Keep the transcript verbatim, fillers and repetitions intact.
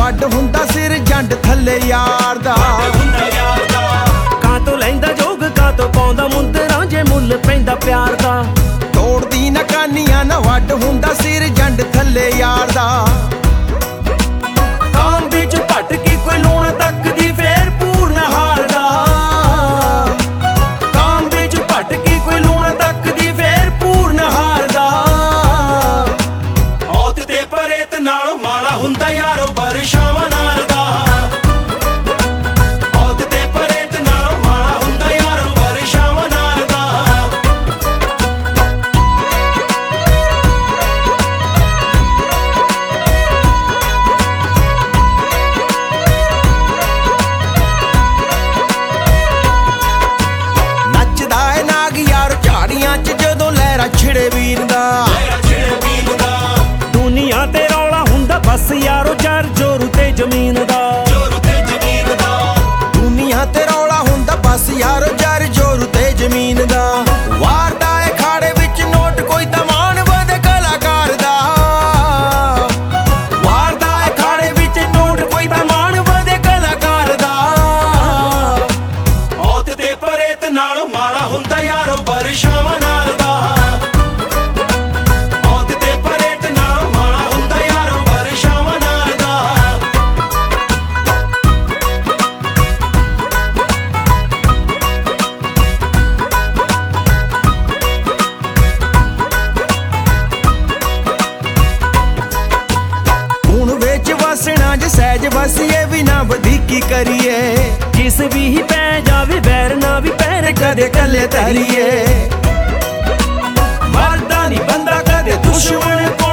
ਵੱਡ ਹੁੰਦਾ ਸਿਰ ਜੰਡ ਥੱਲੇ ਯਾਰ ਦਾ। ਕਾਂ ਤੋਂ ਲੈਂਦਾ ਜੋਗ ਕਾਂ ਤੋਂ ਪਾਉਂਦਾ ਮੁੰਦਰਾਂ ਜੇ ਮੁੱਲ ਪੈਂਦਾ ਪਿਆਰ ਦਾ। ਤੋੜਦੀ ਨਾ ਕਾਨੀਆਂ ਨਾ ਵੱਡ ਹੁੰਦਾ ਸਿਰ ਜੰਡ ਥੱਲੇ ਯਾਰ ਦਾ। ਕਾਂ ਵਿੱਚ ਘਟ ਕੇ ਕੋਈ ਲੂਣ ਤੱਕਦੀ ਫੇਰ ਪੂਰਨ ਹਾਰਦਾ। ਕਾਂ ਵਿੱਚ ਘਟ ਕੇ ਕੋਈ ਲੂਣ ਤੱਕਦੀ ਫੇਰ ਪੂਰਨ ਹਾਰਦਾ। ਔਤ ਤੇ ਪਰੇਤ ਨਾਲੋਂ ਮਾੜਾ ਹੁੰਦਾ ਯਾਰੋ ਪਰਛਾਵਾਂ ਨਾਲ ਦਾ। ਔਤ ਤੇ ਪਰੇਤ ਨਾਲੋਂ ਮਾੜਾ ਹੁੰਦਾ ਯਾਰੋ ਪਰਛਾਵਾਂ ਨਾਲ ਦਾ। ਨੱਚਦਾ ਏ ਨਾਗ ਯਾਰ ਝਾੜੀਆਂ ਚ ਜਦੋਂ ਲਹਿਰਾ ਛਿੜੇ ਵੀਰ ਦਾ। ਦੁਨੀਆ ਤੇ ਰੌਲਾ ਹੁੰਦਾ ਬਸ ਯਾਰੋ ਜਰ ਜੋਰੂ ਤੇ ਜ਼ਮੀਨ ਦਾ। ਦੁਨੀਆ ਤੇ ਰੌਲਾ ਹੁੰਦਾ ਬਸ ਯਾਰੋ ਜਰ ਜੋਰੂ ਤੇ ਜ਼ਮੀਨ ਦਾ। ਵਾਰਦਾ ਏ ਖਾੜੇ ਵਿੱਚ ਨੋਟ ਕੋਈ ਤਮਾਨ ਵਧੇ ਕਲਾਕਾਰ ਦਾ। ਵਾਰਦਾ ਏ ਖਾੜੇ ਵਿੱਚ ਨੋਟ ਕੋਈ ਤਮਾਨ ਵਧੇ ਕਲਾਕਾਰ ਦਾ। ਔਤ ਤੇ ਪਰੇਤ ਨਾਲੋਂ ਮਾੜਾ ਹੁੰਦਾ ਯਾਰੋ ਪਰਛਾਵਾਂ ਨਾਲ ਦਾ। ਔਤ ਤੇ ਪਰੇਤ ਨਾਲੋਂ ਮਾੜਾ ਹੁੰਦਾ ਯਾਰੋ ਪਰਛਾਵਾਂ ਨਾਲ ਦਾ। ਹੁਣ ਵਿੱਚ ਵਸਣਾ ਜੇ ਸਹਿਜ ਵਸੀਏ ਵੀ ਨਾ ਵਧੀਕੀ ਕਰੀਏ। ਜਿਸ ਵੀ ਹੀ ਪੈ ਜਾਵੇ ਵੈਰ ਨਾ ਵੀ ਪੈਰ ਕਦੇ ਕੱਲੇ ਤਰੀਏ ਮਰਦਾ ਨਹੀਂ ਬੰਦਾ ਕਦੇ ਦੁਸ਼ਮਣ ਕੋਲ